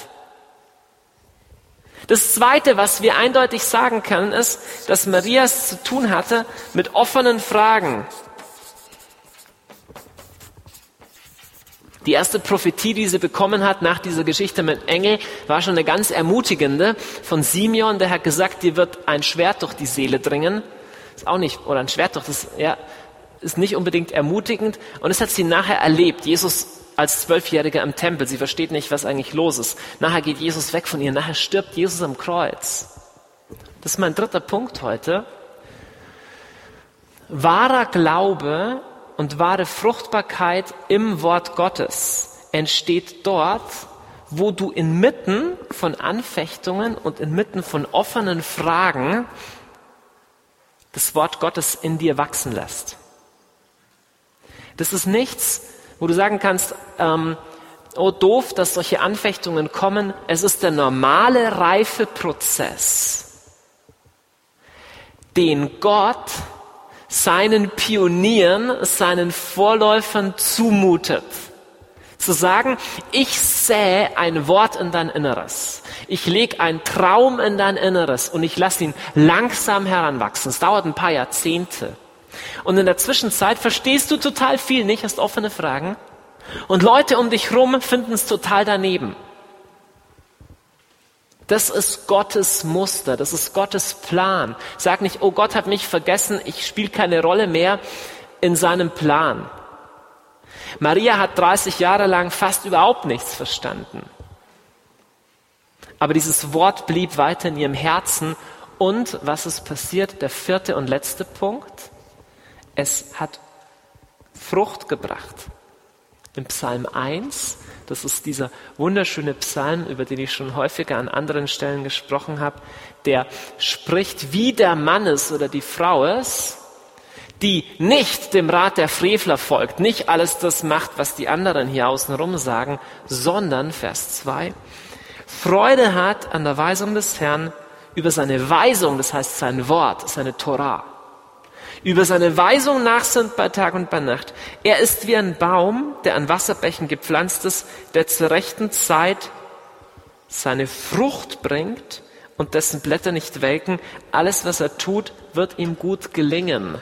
B: Das Zweite, was wir eindeutig sagen können, ist, dass Maria es zu tun hatte mit offenen Fragen. Die erste Prophetie, die sie bekommen hat nach dieser Geschichte mit Engel, war schon eine ganz ermutigende von Simeon. Der hat gesagt, dir wird ein Schwert durch die Seele dringen. Ist auch nicht, oder ein Schwert durch das, ja, ist nicht unbedingt ermutigend. Und das hat sie nachher erlebt. Jesus als 12-Jähriger im Tempel. Sie versteht nicht, was eigentlich los ist. Nachher geht Jesus weg von ihr. Nachher stirbt Jesus am Kreuz. Das ist mein dritter Punkt heute. Wahrer Glaube und wahre Fruchtbarkeit im Wort Gottes entsteht dort, wo du inmitten von Anfechtungen und inmitten von offenen Fragen das Wort Gottes in dir wachsen lässt. Das ist nichts, wo du sagen kannst, oh doof, dass solche Anfechtungen kommen. Es ist der normale Reifeprozess, den Gott seinen Pionieren, seinen Vorläufern zumutet. Zu sagen, ich sähe ein Wort in dein Inneres. Ich lege einen Traum in dein Inneres und ich lasse ihn langsam heranwachsen. Es dauert ein paar Jahrzehnte. Und in der Zwischenzeit verstehst du total viel nicht, hast offene Fragen. Und Leute um dich rum finden es total daneben. Das ist Gottes Muster, das ist Gottes Plan. Sag nicht, oh Gott hat mich vergessen, ich spiele keine Rolle mehr in seinem Plan. Maria hat 30 Jahre lang fast überhaupt nichts verstanden. Aber dieses Wort blieb weiter in ihrem Herzen. Und was ist passiert? Der 4. und letzte Punkt. Es hat Frucht gebracht. Im Psalm 1, das ist dieser wunderschöne Psalm, über den ich schon häufiger an anderen Stellen gesprochen habe, der spricht, wie der Mann ist oder die Frau ist, die nicht dem Rat der Frevler folgt, nicht alles das macht, was die anderen hier außenrum sagen, sondern, Vers 2, Freude hat an der Weisung des Herrn über seine Weisung, das heißt sein Wort, seine Torah. Über seine Weisung nachsinnt bei Tag und bei Nacht. Er ist wie ein Baum, der an Wasserbächen gepflanzt ist, der zur rechten Zeit seine Frucht bringt und dessen Blätter nicht welken. Alles, was er tut, wird ihm gut gelingen.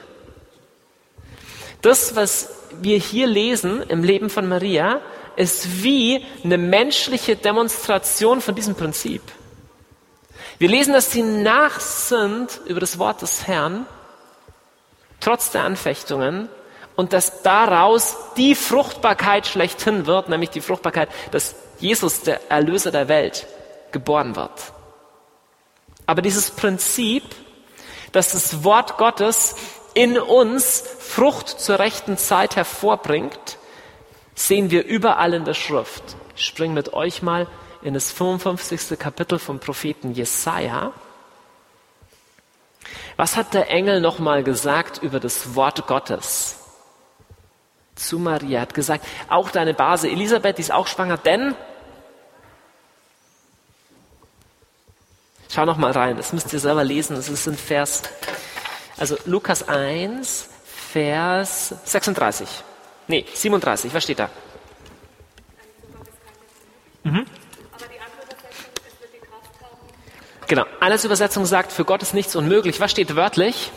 B: Das, was wir hier lesen im Leben von Maria, ist wie eine menschliche Demonstration von diesem Prinzip. Wir lesen, dass sie nachsinnt über das Wort des Herrn, trotz der Anfechtungen, und dass daraus die Fruchtbarkeit schlechthin wird, nämlich die Fruchtbarkeit, dass Jesus, der Erlöser der Welt, geboren wird. Aber dieses Prinzip, dass das Wort Gottes in uns Frucht zur rechten Zeit hervorbringt, sehen wir überall in der Schrift. Ich springe mit euch mal in das 55. Kapitel vom Propheten Jesaja. Was hat der Engel nochmal gesagt über das Wort Gottes? Zu Maria hat gesagt, auch deine Base Elisabeth, die ist auch schwanger, denn, schau noch mal rein, das müsst ihr selber lesen, das ist in Lukas 1, Vers 36. Nee, 37, was steht da? Genau, Annas Übersetzung sagt, für Gott ist nichts unmöglich. Was steht wörtlich?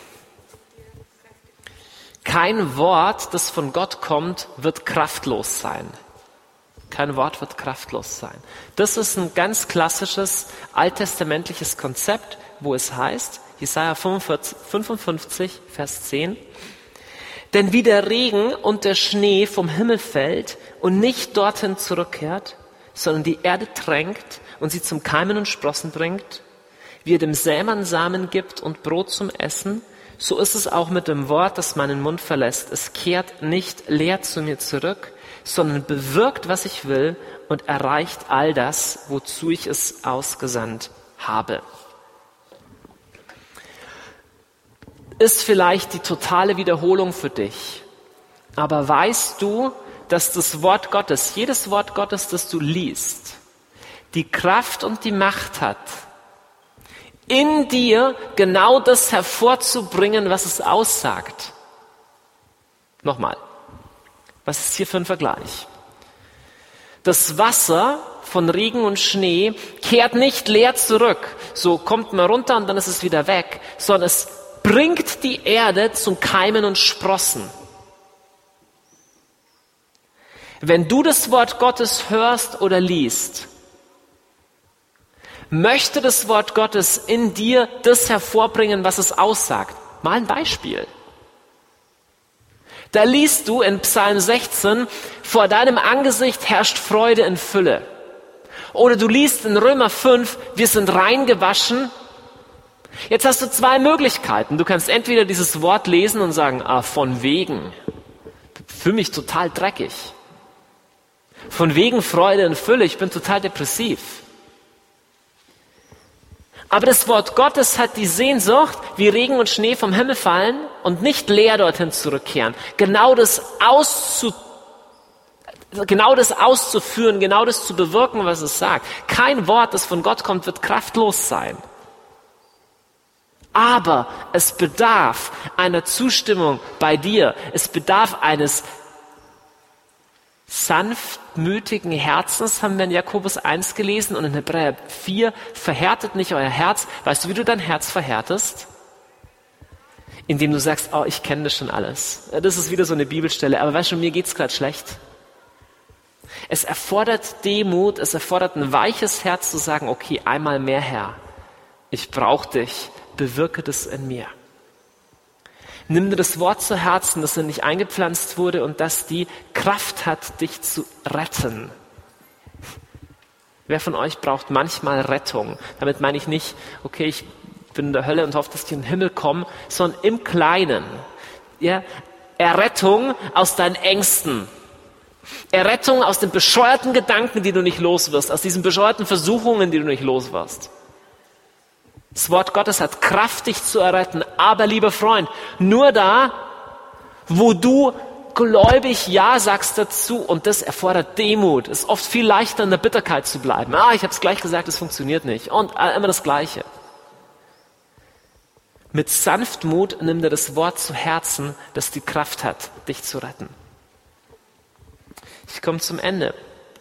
B: Kein Wort, das von Gott kommt, wird kraftlos sein. Kein Wort wird kraftlos sein. Das ist ein ganz alttestamentliches Konzept, wo es heißt, Jesaja 55, Vers 10, denn wie der Regen und der Schnee vom Himmel fällt und nicht dorthin zurückkehrt, sondern die Erde tränkt und sie zum Keimen und Sprossen bringt, wie er dem Sämann Samen gibt und Brot zum Essen, so ist es auch mit dem Wort, das meinen Mund verlässt. Es kehrt nicht leer zu mir zurück, sondern bewirkt, was ich will und erreicht all das, wozu ich es ausgesandt habe. Ist vielleicht die totale Wiederholung für dich, aber weißt du, dass das Wort Gottes, jedes Wort Gottes, das du liest, die Kraft und die Macht hat, in dir genau das hervorzubringen, was es aussagt. Nochmal, was ist hier für ein Vergleich? Das Wasser von Regen und Schnee kehrt nicht leer zurück, so kommt man runter und dann ist es wieder weg, sondern es bringt die Erde zum Keimen und Sprossen. Wenn du das Wort Gottes hörst oder liest, möchte das Wort Gottes in dir das hervorbringen, was es aussagt. Mal ein Beispiel. Da liest du in Psalm 16, vor deinem Angesicht herrscht Freude in Fülle. Oder du liest in Römer 5, wir sind rein gewaschen. Jetzt hast du zwei Möglichkeiten. Du kannst entweder dieses Wort lesen und sagen, von wegen, ich fühle mich total dreckig. Von wegen Freude in Fülle, ich bin total depressiv. Aber das Wort Gottes hat die Sehnsucht, wie Regen und Schnee vom Himmel fallen und nicht leer dorthin zurückkehren. Genau das auszuführen, genau das zu bewirken, was es sagt. Kein Wort, das von Gott kommt, wird kraftlos sein. Aber es bedarf einer Zustimmung bei dir. Es bedarf eines sanftmütigen Herzens, haben wir in Jakobus 1 gelesen und in Hebräer 4, verhärtet nicht euer Herz. Weißt du, wie du dein Herz verhärtest? Indem du sagst, oh, ich kenne das schon alles. Das ist wieder so eine Bibelstelle, aber weißt du, mir geht's gerade schlecht. Es erfordert Demut, es erfordert ein weiches Herz zu sagen, okay, einmal mehr, Herr, ich brauche dich, bewirke das in mir. Nimm dir das Wort zu Herzen, das in dich eingepflanzt wurde und das die Kraft hat, dich zu retten. Wer von euch braucht manchmal Rettung? Damit meine ich nicht, okay, ich bin in der Hölle und hoffe, dass ich in den Himmel komme, sondern im Kleinen. Ja? Errettung aus deinen Ängsten. Errettung aus den bescheuerten Gedanken, die du nicht los wirst, aus diesen bescheuerten Versuchungen, die du nicht los wirst. Das Wort Gottes hat Kraft, dich zu erretten. Aber, lieber Freund, nur da, wo du gläubig Ja sagst dazu, und das erfordert Demut. Es ist oft viel leichter, in der Bitterkeit zu bleiben. Ich habe es gleich gesagt, es funktioniert nicht. Und immer das Gleiche. Mit Sanftmut nimm dir das Wort zu Herzen, das die Kraft hat, dich zu retten. Ich komme zum Ende.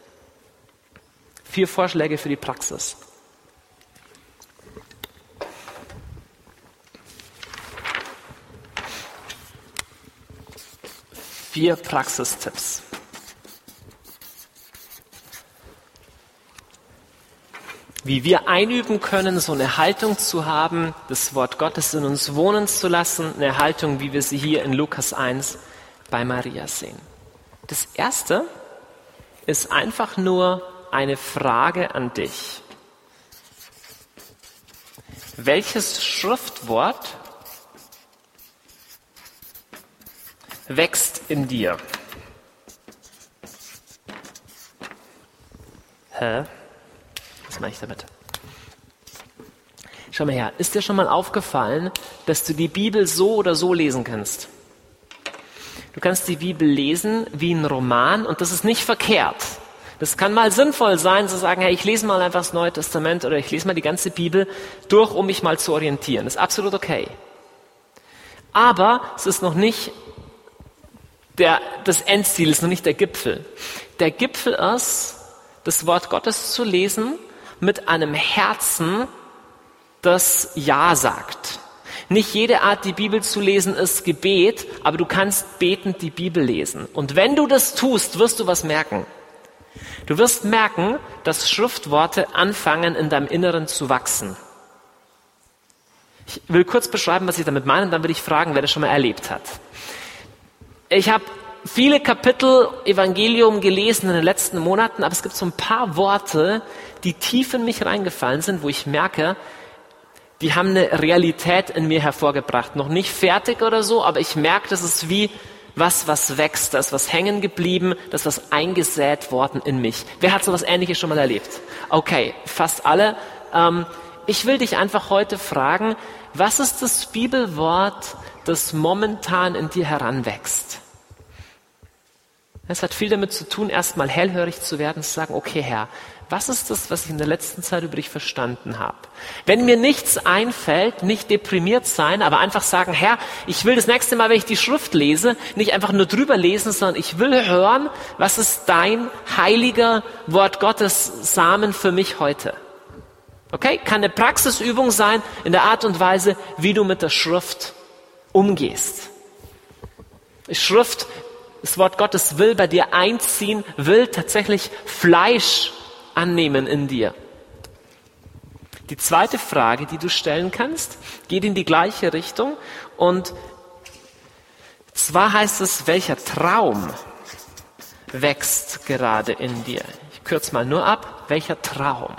B: 4 Vorschläge für die Praxis. Vier Praxistipps. Wie wir einüben können, so eine Haltung zu haben, das Wort Gottes in uns wohnen zu lassen, eine Haltung, wie wir sie hier in Lukas 1 bei Maria sehen. Das Erste ist einfach nur eine Frage an dich. Welches Schriftwort wächst in dir? Was meine ich damit? Schau mal her, ist dir schon mal aufgefallen, dass du die Bibel so oder so lesen kannst? Du kannst die Bibel lesen wie ein Roman und das ist nicht verkehrt. Das kann mal sinnvoll sein, zu sagen, hey, ich lese mal einfach das Neue Testament oder ich lese mal die ganze Bibel durch, um mich mal zu orientieren. Das ist absolut okay. Aber es ist noch nicht das Endziel, ist noch nicht der Gipfel. Der Gipfel ist, das Wort Gottes zu lesen mit einem Herzen, das Ja sagt. Nicht jede Art, die Bibel zu lesen, ist Gebet, aber du kannst betend die Bibel lesen. Und wenn du das tust, wirst du was merken. Du wirst merken, dass Schriftworte anfangen, in deinem Inneren zu wachsen. Ich will kurz beschreiben, was ich damit meine, und dann will ich fragen, wer das schon mal erlebt hat. Ich habe viele Kapitel Evangelium gelesen in den letzten Monaten, aber es gibt so ein paar Worte, die tief in mich reingefallen sind, wo ich merke, die haben eine Realität in mir hervorgebracht. Noch nicht fertig oder so, aber ich merke, das ist wie was wächst, das ist was hängen geblieben, das ist was eingesät worden in mich. Wer hat so was Ähnliches schon mal erlebt? Okay, fast alle. Ich will dich einfach heute fragen, was ist das Bibelwort, das momentan in dir heranwächst? Es hat viel damit zu tun, erstmal hellhörig zu werden, zu sagen, okay Herr, was ist das, was ich in der letzten Zeit über dich verstanden habe? Wenn mir nichts einfällt, nicht deprimiert sein, aber einfach sagen, Herr, ich will das nächste Mal, wenn ich die Schrift lese, nicht einfach nur drüber lesen, sondern ich will hören, was ist dein heiliger Wort Gottes Samen für mich heute? Okay? Kann eine Praxisübung sein in der Art und Weise, wie du mit der Schrift umgehst. Schrift, das Wort Gottes will bei dir einziehen, will tatsächlich Fleisch annehmen in dir. Die zweite Frage, die du stellen kannst, geht in die gleiche Richtung. Und zwar heißt es, welcher Traum wächst gerade in dir? Ich kürze mal nur ab. Welcher Traum?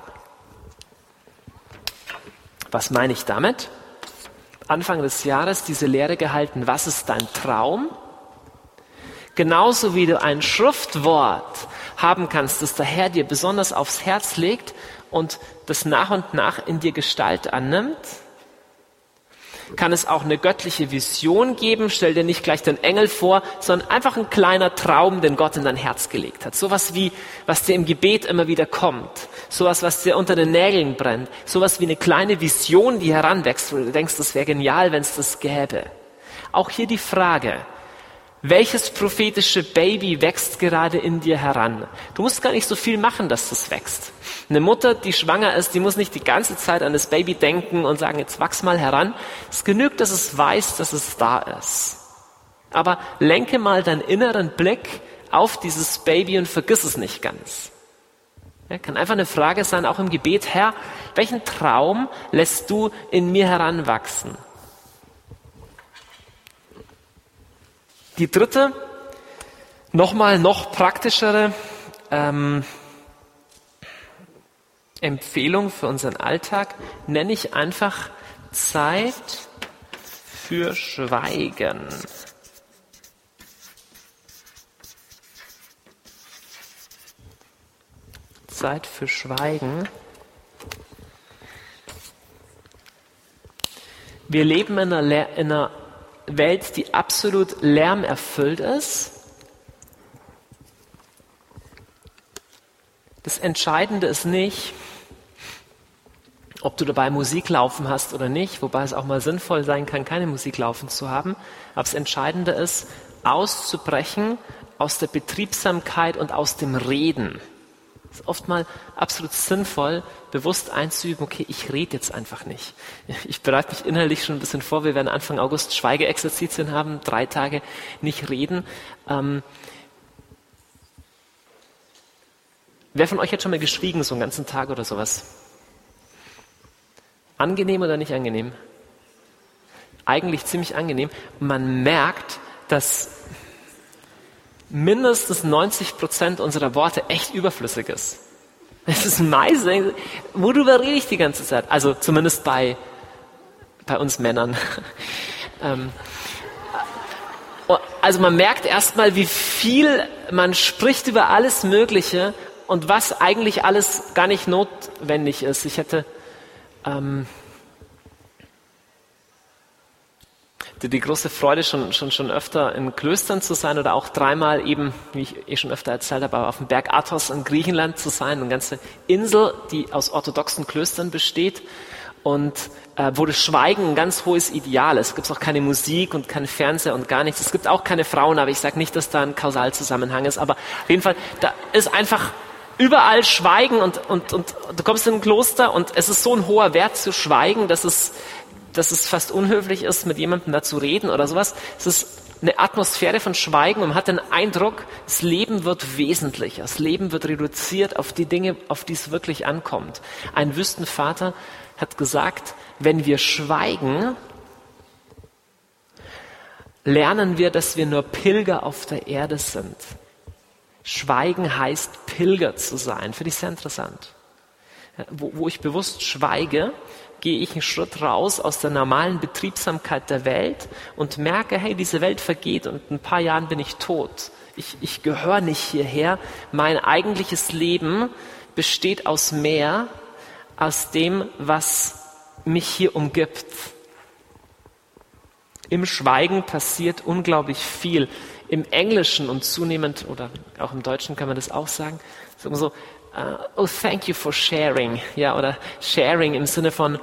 B: Was meine ich damit? Anfang des Jahres diese Lehre gehalten, was ist dein Traum? Genauso wie du ein Schriftwort haben kannst, das der Herr dir besonders aufs Herz legt und das nach und nach in dir Gestalt annimmt, kann es auch eine göttliche Vision geben. Stell dir nicht gleich den Engel vor, sondern einfach ein kleiner Traum, den Gott in dein Herz gelegt hat. Sowas wie, was dir im Gebet immer wieder kommt. sowas, was dir unter den Nägeln brennt, sowas wie eine kleine Vision, die heranwächst, wo du denkst, das wäre genial, wenn es das gäbe. Auch hier die Frage, welches prophetische Baby wächst gerade in dir heran? Du musst gar nicht so viel machen, dass das wächst. Eine Mutter, die schwanger ist, die muss nicht die ganze Zeit an das Baby denken und sagen, jetzt wachs mal heran. Es genügt, dass es weiß, dass es da ist. Aber lenke mal deinen inneren Blick auf dieses Baby und vergiss es nicht ganz. Ja, kann einfach eine Frage sein, auch im Gebet, Herr, welchen Traum lässt du in mir heranwachsen? Die dritte, noch praktischere Empfehlung für unseren Alltag nenne ich einfach Zeit für Schweigen. Zeit für Schweigen. Wir leben in einer Welt, die absolut lärmerfüllt ist. Das Entscheidende ist nicht, ob du dabei Musik laufen hast oder nicht, wobei es auch mal sinnvoll sein kann, keine Musik laufen zu haben. Aber das Entscheidende ist, auszubrechen aus der Betriebsamkeit und aus dem Reden. Es ist oft mal absolut sinnvoll, bewusst einzuüben, okay, ich rede jetzt einfach nicht. Ich bereite mich innerlich schon ein bisschen vor, wir werden Anfang August Schweigeexerzitien haben, 3 Tage nicht reden. Wer von euch hat schon mal geschwiegen, so einen ganzen Tag oder sowas? Angenehm oder nicht angenehm? Eigentlich ziemlich angenehm. Man merkt, dass mindestens 90% unserer Worte echt überflüssig ist. Es ist meist, worüber rede ich die ganze Zeit? Also zumindest bei uns Männern. Also man merkt erstmal, wie viel man spricht über alles Mögliche und was eigentlich alles gar nicht notwendig ist. Ich hätte die große Freude, schon öfter in Klöstern zu sein oder auch 3-mal eben, wie ich schon öfter erzählt habe, auf dem Berg Athos in Griechenland zu sein, eine ganze Insel, die aus orthodoxen Klöstern besteht und wo das Schweigen ein ganz hohes Ideal ist. Es gibt auch keine Musik und kein Fernseher und gar nichts. Es gibt auch keine Frauen, aber ich sage nicht, dass da ein Kausalzusammenhang ist, aber auf jeden Fall, da ist einfach überall Schweigen und du kommst in ein Kloster und es ist so ein hoher Wert zu schweigen, dass es fast unhöflich ist, mit jemandem da zu reden oder sowas. Es ist eine Atmosphäre von Schweigen und man hat den Eindruck, das Leben wird wesentlicher, das Leben wird reduziert auf die Dinge, auf die es wirklich ankommt. Ein Wüstenvater hat gesagt, wenn wir schweigen, lernen wir, dass wir nur Pilger auf der Erde sind. Schweigen heißt, Pilger zu sein. Finde ich sehr interessant. Wo ich bewusst schweige, gehe ich einen Schritt raus aus der normalen Betriebsamkeit der Welt und merke, hey, diese Welt vergeht und in ein paar Jahren bin ich tot. Ich gehöre nicht hierher. Mein eigentliches Leben besteht aus mehr, aus dem, was mich hier umgibt. Im Schweigen passiert unglaublich viel. Im Englischen und zunehmend, oder auch im Deutschen kann man das auch sagen, so, oh, thank you for sharing. Ja, oder sharing im Sinne von,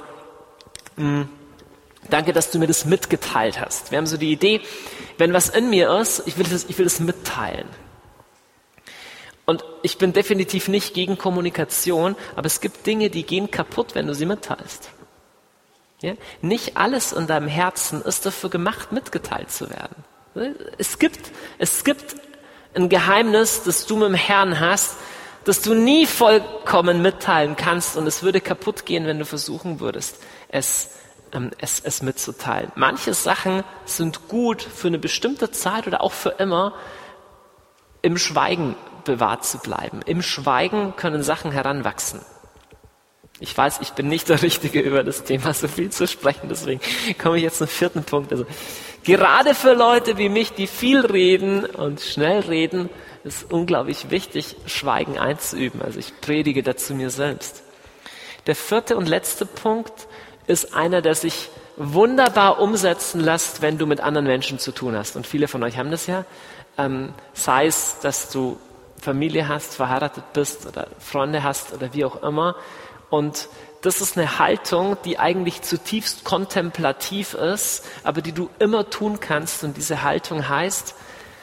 B: danke, dass du mir das mitgeteilt hast. Wir haben so die Idee, wenn was in mir ist, ich will das mitteilen. Und ich bin definitiv nicht gegen Kommunikation, aber es gibt Dinge, die gehen kaputt, wenn du sie mitteilst. Ja? Nicht alles in deinem Herzen ist dafür gemacht, mitgeteilt zu werden. Es gibt ein Geheimnis, das du mit dem Herrn hast, das du nie vollkommen mitteilen kannst und es würde kaputt gehen, wenn du versuchen würdest, es mitzuteilen. Manche Sachen sind gut für eine bestimmte Zeit oder auch für immer im Schweigen bewahrt zu bleiben. Im Schweigen können Sachen heranwachsen. Ich weiß, ich bin nicht der Richtige, über das Thema so viel zu sprechen, deswegen komme ich jetzt zum 4. Punkt. Also, gerade für Leute wie mich, die viel reden und schnell reden, ist unglaublich wichtig, Schweigen einzuüben. Also ich predige dazu mir selbst. Der 4. und letzte Punkt ist einer, der sich wunderbar umsetzen lässt, wenn du mit anderen Menschen zu tun hast. Und viele von euch haben das ja. Sei es, dass du Familie hast, verheiratet bist oder Freunde hast oder wie auch immer. Und das ist eine Haltung, die eigentlich zutiefst kontemplativ ist, aber die du immer tun kannst. Und diese Haltung heißt,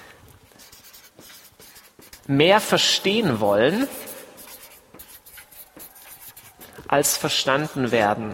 B: mehr verstehen wollen, als verstanden werden.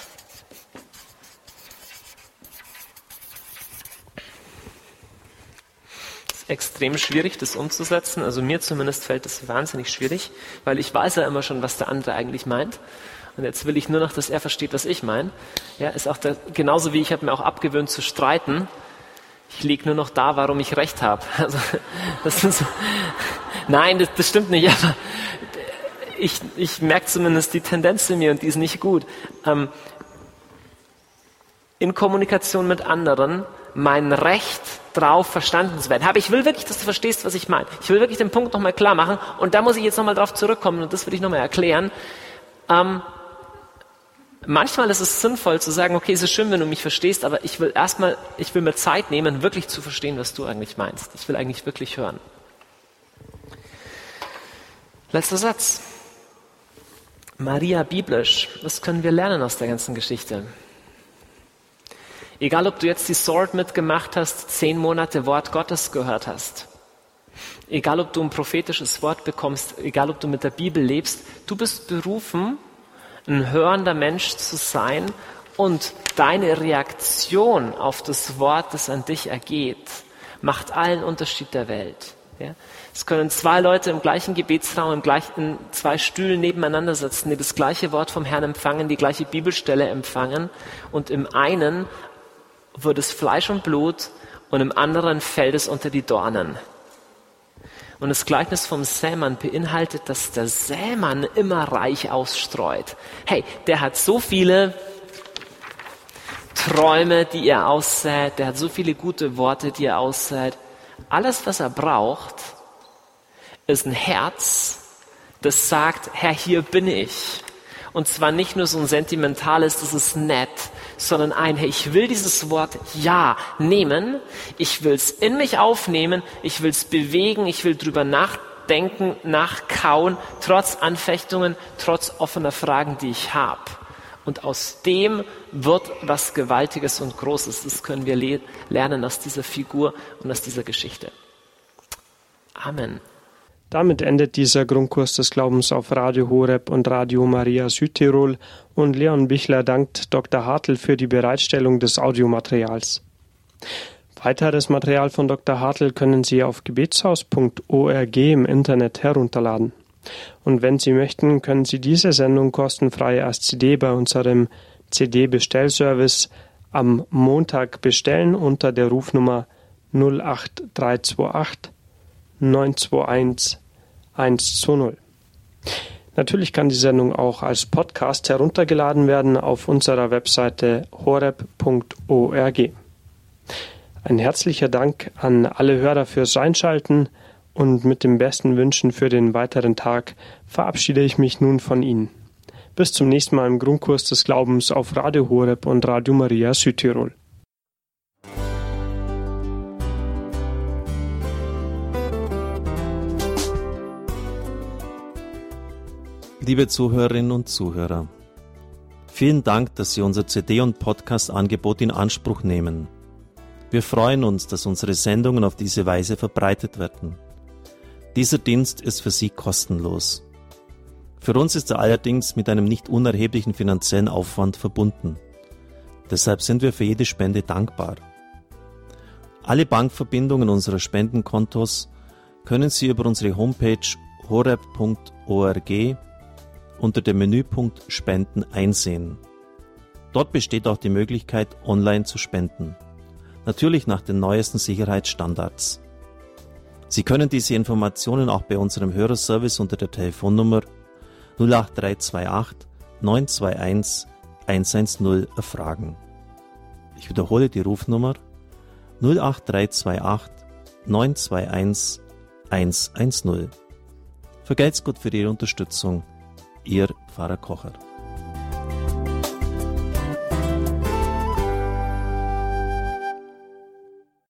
B: Es ist extrem schwierig, das umzusetzen. Also mir zumindest fällt es wahnsinnig schwierig, weil ich weiß ja immer schon, was der andere eigentlich meint. Und jetzt will ich nur noch, dass er versteht, was ich meine. Ja, ist auch genauso wie ich habe mir auch abgewöhnt zu streiten. Ich liege nur noch da, warum ich recht habe. Also, das ist, nein, das stimmt nicht. Aber ich merke zumindest die Tendenz in mir und die ist nicht gut. In Kommunikation mit anderen mein Recht drauf verstanden zu werden. Aber ich will wirklich, dass du verstehst, was ich meine. Ich will wirklich den Punkt nochmal klar machen und da muss ich jetzt nochmal drauf zurückkommen und das will ich nochmal erklären. Manchmal ist es sinnvoll zu sagen, okay, es ist schön, wenn du mich verstehst, aber ich will mir Zeit nehmen, wirklich zu verstehen, was du eigentlich meinst. Ich will eigentlich wirklich hören. Letzter Satz. Maria biblisch. Was können wir lernen aus der ganzen Geschichte? Egal, ob du jetzt die Sword mitgemacht hast, 10 Monate Wort Gottes gehört hast. Egal, ob du ein prophetisches Wort bekommst, egal, ob du mit der Bibel lebst, du bist berufen, ein hörender Mensch zu sein und deine Reaktion auf das Wort, das an dich ergeht, macht allen Unterschied der Welt. Ja? Es können 2 Leute im gleichen Gebetsraum, in 2 Stühlen nebeneinander sitzen, die das gleiche Wort vom Herrn empfangen, die gleiche Bibelstelle empfangen und im einen wird es Fleisch und Blut und im anderen fällt es unter die Dornen. Und das Gleichnis vom Sämann beinhaltet, dass der Sämann immer reich ausstreut. Hey, der hat so viele Träume, die er aussät, der hat so viele gute Worte, die er aussät. Alles, was er braucht, ist ein Herz, das sagt, Herr, hier bin ich. Und zwar nicht nur so ein sentimentales, das ist nett, sondern hey, ich will dieses Wort Ja nehmen, ich will es in mich aufnehmen, ich will es bewegen, ich will drüber nachdenken, nachkauen, trotz Anfechtungen, trotz offener Fragen, die ich habe. Und aus dem wird was Gewaltiges und Großes. Das können wir lernen aus dieser Figur und aus dieser Geschichte. Amen.
A: Damit endet dieser Grundkurs des Glaubens auf Radio Horeb und Radio Maria Südtirol und Leon Bichler dankt Dr. Hartl für die Bereitstellung des Audiomaterials. Weiteres Material von Dr. Hartl können Sie auf gebetshaus.org im Internet herunterladen. Und wenn Sie möchten, können Sie diese Sendung kostenfrei als CD bei unserem CD-Bestellservice am Montag bestellen unter der Rufnummer 08328 921 120. Natürlich kann die Sendung auch als Podcast heruntergeladen werden auf unserer Webseite horeb.org. Ein herzlicher Dank an alle Hörer fürs Einschalten und mit den besten Wünschen für den weiteren Tag verabschiede ich mich nun von Ihnen. Bis zum nächsten Mal im Grundkurs des Glaubens auf Radio Horeb und Radio Maria Südtirol.
C: Liebe Zuhörerinnen und Zuhörer, vielen Dank, dass Sie unser CD- und Podcast-Angebot in Anspruch nehmen. Wir freuen uns, dass unsere Sendungen auf diese Weise verbreitet werden. Dieser Dienst ist für Sie kostenlos. Für uns ist er allerdings mit einem nicht unerheblichen finanziellen Aufwand verbunden. Deshalb sind wir für jede Spende dankbar. Alle Bankverbindungen unserer Spendenkontos können Sie über unsere Homepage horeb.org unter dem Menüpunkt Spenden einsehen. Dort besteht auch die Möglichkeit, online zu spenden. Natürlich nach den neuesten Sicherheitsstandards. Sie können diese Informationen auch bei unserem Hörerservice unter der Telefonnummer 08328 921 110 erfragen. Ich wiederhole die Rufnummer 08328 921 110. Vergelt's Gott für Ihre Unterstützung. Ihr Pfarrer Kocher.